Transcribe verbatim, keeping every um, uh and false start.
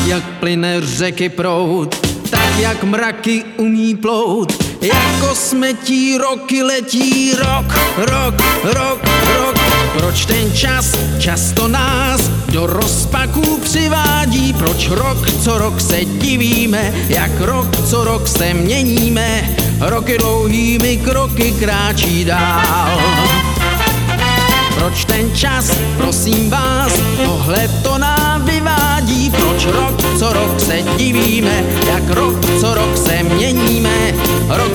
jak plyne řeky proud, tak jak mraky umí plout, jako smetí roky letí rok, rok, rok, rok. Proč ten čas často nás do rozpaků přivádí? Proč rok co rok se divíme, jak rok co rok se měníme, roky dlouhými kroky kráčí dál. Proč ten čas, prosím vás, tohle to nám vyvádí? Proč rok co rok se divíme, jak rok co rok se měníme,